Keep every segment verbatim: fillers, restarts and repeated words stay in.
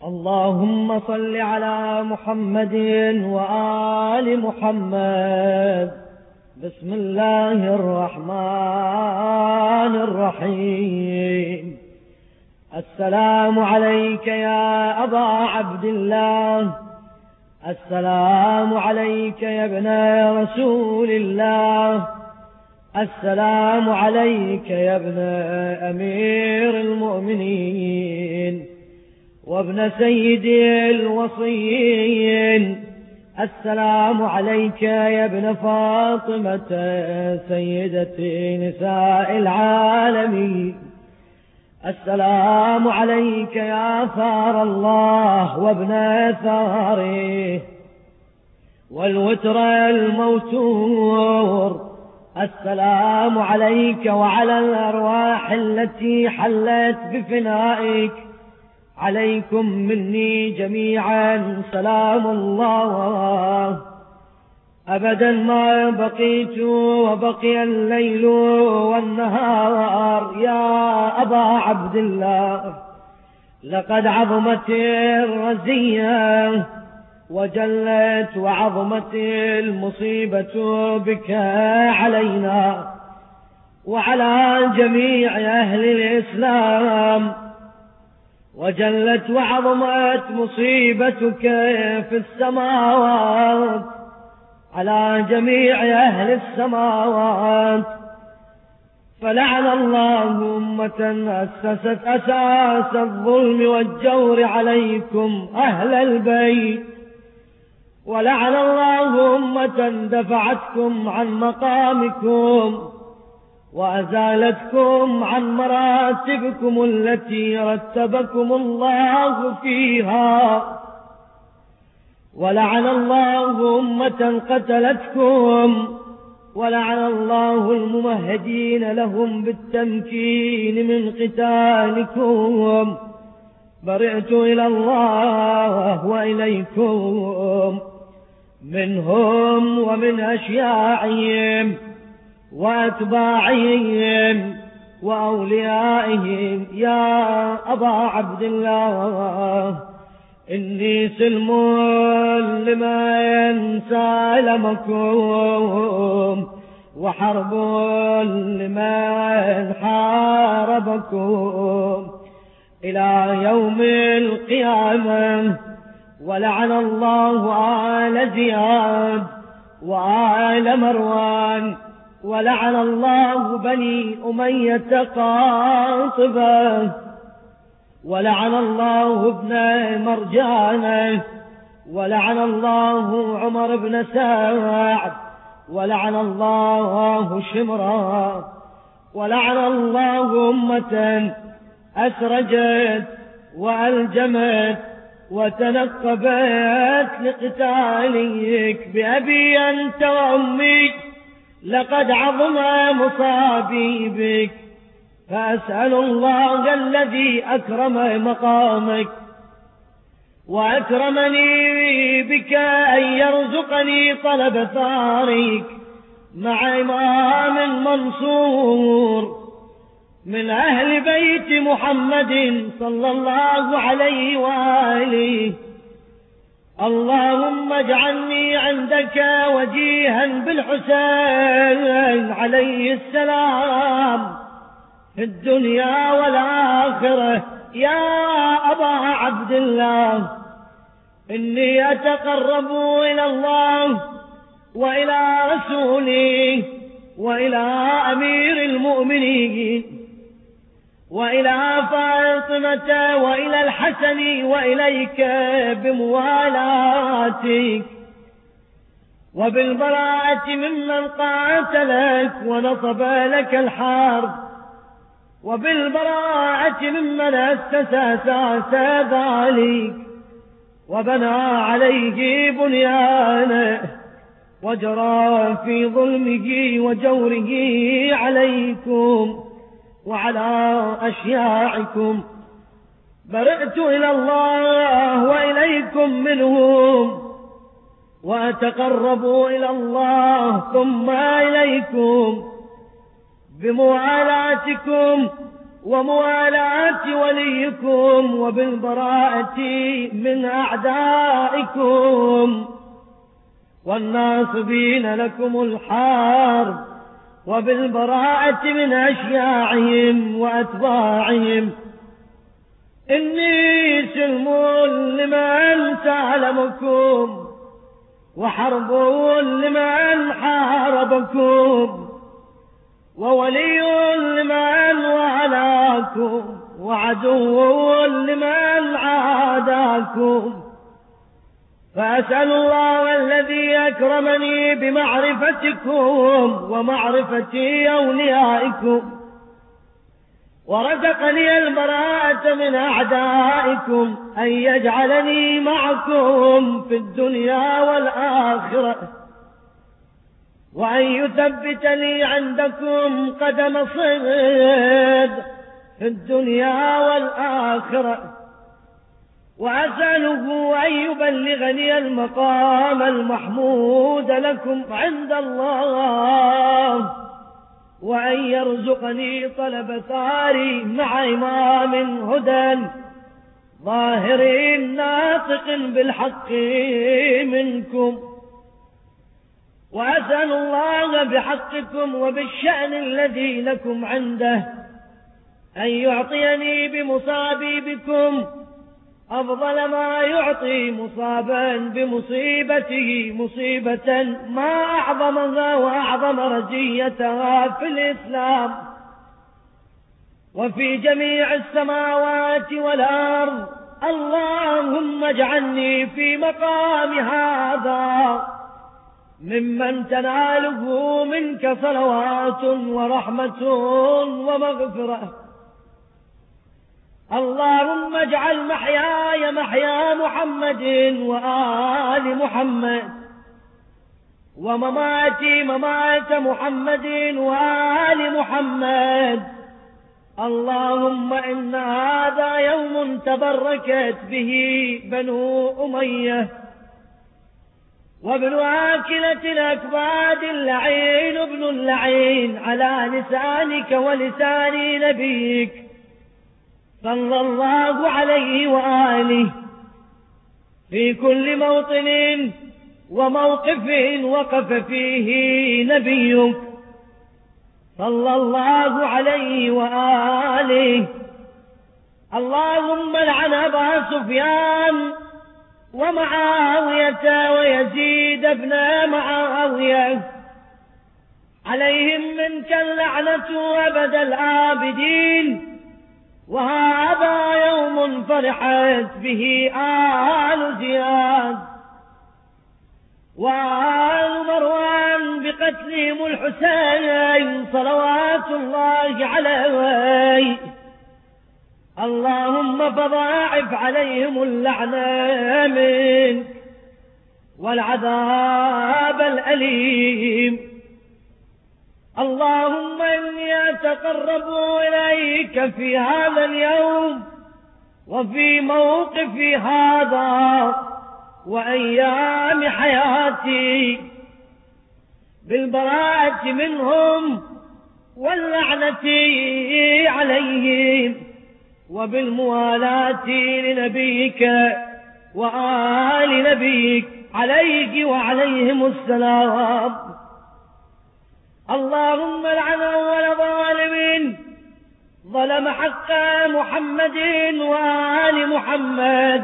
اللهم صل على محمد وآل محمد. بسم الله الرحمن الرحيم. السلام عليك يا أبا عبد الله، السلام عليك يا ابن رسول الله، السلام عليك يا ابن أمير المؤمنين وابن سيد الوصيين، السلام عليك يا ابن فاطمة سيدة نساء العالمين، السلام عليك يا ثار الله وابن ثاره والوتر الموتور، السلام عليك وعلى الأرواح التي حلت بفنائك، عليكم مني جميعا سلام الله. أبدا ما بقيت وبقي الليل والنهار يا أبا عبد الله، لقد عظمت الرزية وجلت وعظمت المصيبة بك علينا وعلى جميع أهل الإسلام، وجلت وعظمت مصيبتك في السماوات على جميع أهل السماوات، فلعن الله أمة أسست أساس الظلم والجور عليكم أهل البيت، ولعن الله أمة دفعتكم عن مقامكم وأزالتكم عن مراتبكم التي رتبكم الله فيها، ولعن الله أمة قتلتكم، ولعن الله الممهدين لهم بالتمكين من قتالكم. برئت إلى الله وإليكم منهم ومن أشياعهم وأتباعهم وأوليائهم يا أبا عبد الله، إني سلم لمن سالمكم وحرب لمن حاربكم إلى يوم القيامة. ولعن الله آل زياد وآل مروان، ولعن الله بني أمية قاطبة، ولعن الله ابن مرجانة، ولعن الله عمر بن سعد، ولعن الله شمرا، ولعن الله أمة أسرجت وألجمت وتنقبت لقتالك بأبي أنت وأمي، لقد عظم مصابي بك، فأسأل الله الذي أكرم مقامك وأكرمني بك أن يرزقني طلب ثارك مع إمام منصور من أهل بيت محمد صلى الله عليه وآله. اللهم اجعلني عندك وجيها بالحسين عليه السلام في الدنيا والآخرة يا أبا عبد الله. إني أتقرب إلى الله وإلى رسوله وإلى أمير المؤمنين وإلى فاطمة وإلى الحسن وإليك بموالاتك وبالبراءة ممن قاتلك ونصب لك الحرب، وبالبراءة ممن أسس أساس ذلك وبنى عليه بنيانه وجرى في ظلمه وجوره عليكم وعلى أشياعكم. برئت إلى الله وإليكم منهم وأتقرب إلى الله ثم إليكم بموالاتكم وموالاة وليكم وبالبراءة من أعدائكم والناصبين لكم الحرب وبالبراءة من أشياعهم وأتباعهم. إني سلم لمن سالمكم وحرب لمن حاربكم وولي لمن والاكم وعدو لمن عاداكم. فأسأل الله الذي أكرمني بمعرفتكم ومعرفة أوليائكم ورزقني البراءة من أعدائكم أن يجعلني معكم في الدنيا والآخرة وأن يثبت لي عندكم قدم صدق في الدنيا والآخرة. وأسأله أن يبلغني المقام المحمود لكم عند الله وأن يرزقني طلب ثاري مع إمام هدى ظاهر ناطق بالحق منكم. وأسأل الله بحقكم وبالشأن الذي لكم عنده أن يعطيني بمصابي بكم أفضل ما يعطي مصابا بمصيبته مصيبة ما أعظمها وأعظم رجيتها في الإسلام وفي جميع السماوات والأرض. اللهم اجعلني في مقام هذا ممن تناله منك صلوات ورحمة ومغفرة. اللهم اجعل محياي محيا محمد وآل محمد ومماتي ممات محمد وآل محمد. اللهم إن هذا يوم تبركت به بنو أمية وابن آكلة الأكباد اللعين ابن اللعين على لسانك ولسان نبيك صلى الله عليه وآله في كل موطن وموقف وقف فيه نبيك صلى الله عليه وآله. اللهم لعن أبا سفيان ومعاوية ويزيد ابن معاوية عليهم منك اللعنة أبد الآبدين. وهذا يوم فرحت به آل زياد وآل مروان بقتلهم الحسين صلوات الله عليه. اللهم فضاعف عليهم اللعنة منك والعذاب الأليم. اللهم إني أتقرب إليك في هذا اليوم وفي موقفي هذا وأيام حياتي بالبراءة منهم واللعنة عليهم وبالموالاة لنبيك وآل نبيك عليك وعليهم السلام. اللهم لعن أول ظالم ظلم حق محمد وآل محمد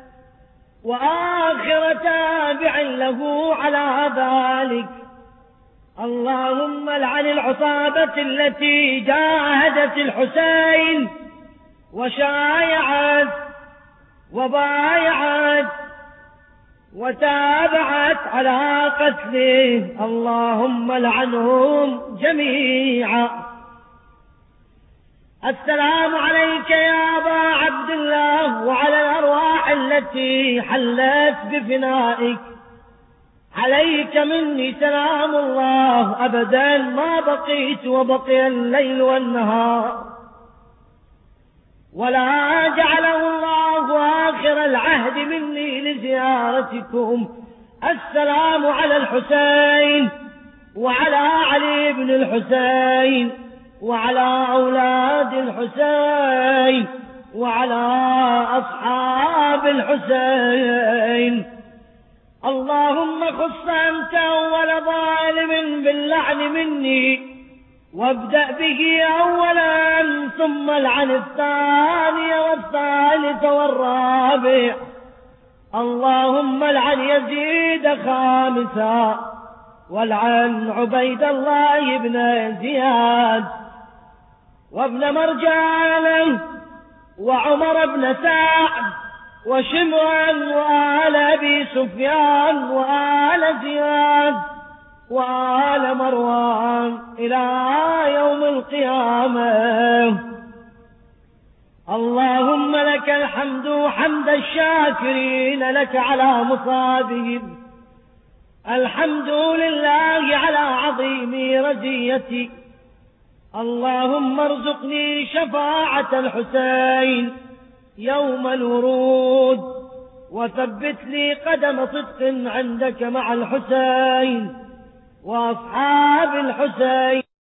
وآخر تابع له على ذلك. اللهم لعن العصابة التي جاهدت الحسين وشايعت وبايعت وتابعت على قتله. اللهم لعنهم جميعا. السلام عليك يا أبا عبد الله وعلى الأرواح التي حلت بفنائك. عليك مني سلام الله أبدا ما بقيت وبقي الليل والنهار ولا جعله الله آخر العهد مني لزيارتكم. السلام على الحسين وعلى علي بن الحسين وعلى أولاد الحسين وعلى أصحاب الحسين. اللهم خص أنت أول ظالم باللعن مني، وابدأ به أولا ثم العن الثاني والثالث والرابع. اللهم العن يزيد خامسا، والعن عبيد الله بن زياد وابن مرجان وعمر بن سعد وشمرا وآل أبي سفيان وآل زياد وآل مروان إلى يوم القيامة. اللهم لك الحمد حمد الشاكرين لك على مصابهم، الحمد لله على عظيم رزيتي. اللهم ارزقني شفاعة الحسين يوم الورود، وثبت لي قدم صدق عندك مع الحسين وأصحاب الحسين.